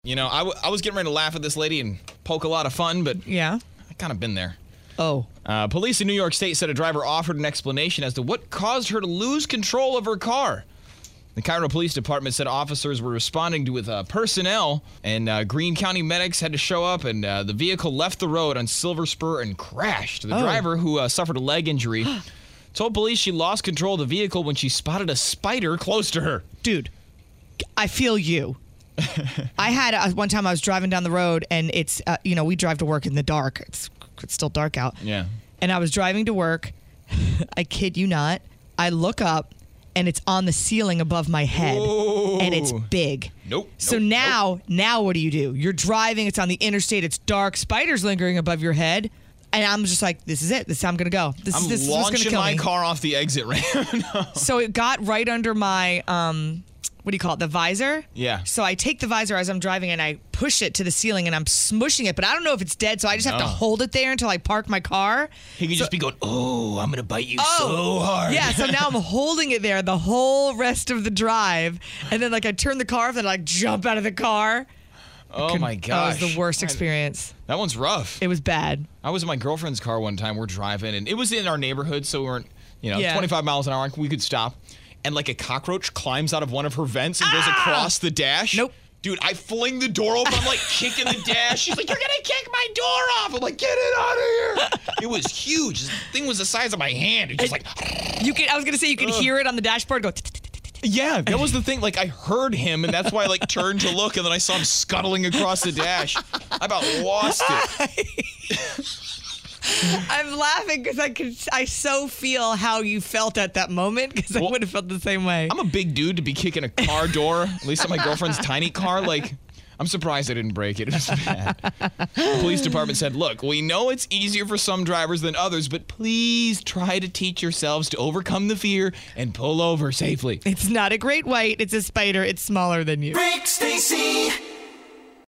You know, I was getting ready to laugh at this lady and poke a lot of fun, but Yeah. I kind of been there. Oh. Police in New York State said a driver offered an explanation as to what caused her to lose control of her car. The Cairo Police Department said officers were responding with personnel, and Greene County medics had to show up, and the vehicle left the road on Silver Spur and crashed. The driver, who suffered a leg injury, told police she lost control of the vehicle when she spotted a spider close to her. Dude, I feel you. I had one time I was driving down the road, and it's, we drive to work in the dark. It's still dark out. Yeah. And I was driving to work. I kid you not. I look up, and it's on the ceiling above my head. Whoa. And it's big. Nope. So now what do? You're driving. It's on the interstate. It's dark. Spiders lingering above your head. And I'm just like, this is it. This is how I'm going to go. This is what's going to launching kill my me. car off the exit ramp. No. So it got right under my, what do you call it, the visor? Yeah. So I take the visor as I'm driving and I push it to the ceiling and I'm smushing it, but I don't know if it's dead, so I just have to hold it there until I park my car. He could just be going, oh, I'm going to bite you so hard. Yeah, so now I'm holding it there the whole rest of the drive, and then I turn the car off and I jump out of the car. Oh my gosh. That was the worst experience. That one's rough. It was bad. I was in my girlfriend's car one time. We're driving, and it was in our neighborhood, so we weren't, 25 miles an hour. We could stop. And a cockroach climbs out of one of her vents and goes across the dash. Nope. Dude, I fling the door open. I'm kicking the dash. She's like, you're going to kick my door off. I'm like, get it out of here. It was huge. This thing was the size of my hand. It's just I was going to say you could hear it on the dashboard go. Yeah, that was the thing. I heard him, and that's why I turned to look, and then I saw him scuttling across the dash. I about lost it. I'm laughing because I so feel how you felt at that moment, because I would have felt the same way. I'm a big dude to be kicking a car door, at least on my girlfriend's tiny car. I'm surprised I didn't break it. It was bad. The police department said, look, we know it's easier for some drivers than others, but please try to teach yourselves to overcome the fear and pull over safely. It's not a great white. It's a spider. It's smaller than you. Rick Stacy.